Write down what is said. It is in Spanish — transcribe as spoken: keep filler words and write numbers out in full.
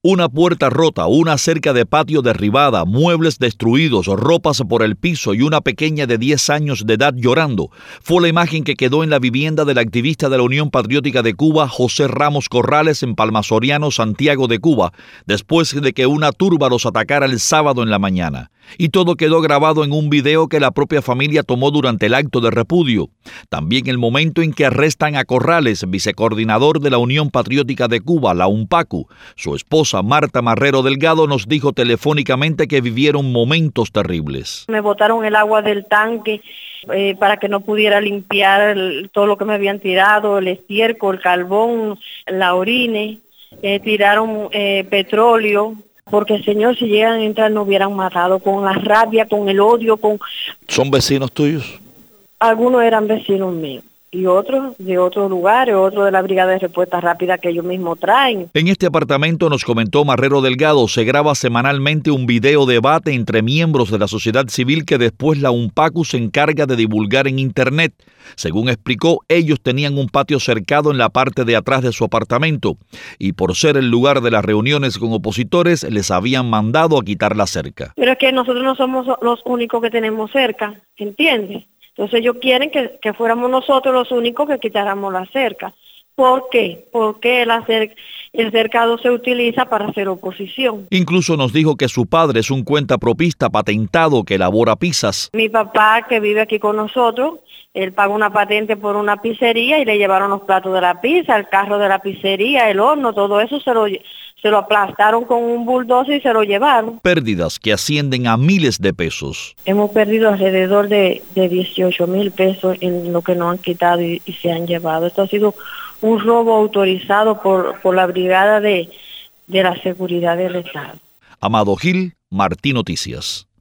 Una puerta rota, una cerca de patio derribada, muebles destruidos, ropas por el piso y una pequeña de diez años de edad llorando fue la imagen que quedó en la vivienda del activista de la Unión Patriótica de Cuba, José Ramos Corrales, en Palma Soriano, Santiago de Cuba, después de que una turba los atacara el sábado en la mañana. Y todo quedó grabado en un video que la propia familia tomó durante el acto de repudio. También el momento en que arrestan a Corrales, vicecoordinador de la Unión Patriótica de Cuba, la UNPACU. Su esposa, Marta Marrero Delgado, nos dijo telefónicamente que vivieron momentos terribles. Me botaron el agua del tanque eh, para que no pudiera limpiar el, todo lo que me habían tirado, el estiércol, el carbón, la orine, eh, tiraron eh, petróleo. Porque, señor, si llegan a entrar no hubieran matado, con la rabia, con el odio, con... ¿Son vecinos tuyos? Algunos eran vecinos míos y otros de otros lugares, otros de la Brigada de Respuesta Rápida que ellos mismos traen. En este apartamento, nos comentó Marrero Delgado, se graba semanalmente un video debate entre miembros de la sociedad civil que después la UNPACU se encarga de divulgar en Internet. Según explicó, ellos tenían un patio cercado en la parte de atrás de su apartamento y por ser el lugar de las reuniones con opositores, les habían mandado a quitar la cerca. Pero es que nosotros no somos los únicos que tenemos cerca, ¿entiendes? Entonces ellos quieren que, que fuéramos nosotros los únicos que quitáramos la cerca. ¿Por qué? Porque el, hacer, el cercado se utiliza para hacer oposición. Incluso nos dijo que su padre es un cuentapropista patentado que elabora pizzas. Mi papá, que vive aquí con nosotros, él pagó una patente por una pizzería y le llevaron los platos de la pizza, el carro de la pizzería, el horno, todo eso se lo, se lo aplastaron con un bulldozer y se lo llevaron. Pérdidas que ascienden a miles de pesos. Hemos perdido alrededor de, de dieciocho mil pesos en lo que nos han quitado y, y se han llevado. Esto ha sido un robo autorizado por, por la Brigada de, de la Seguridad del Estado. Amado Gil, Martí Noticias.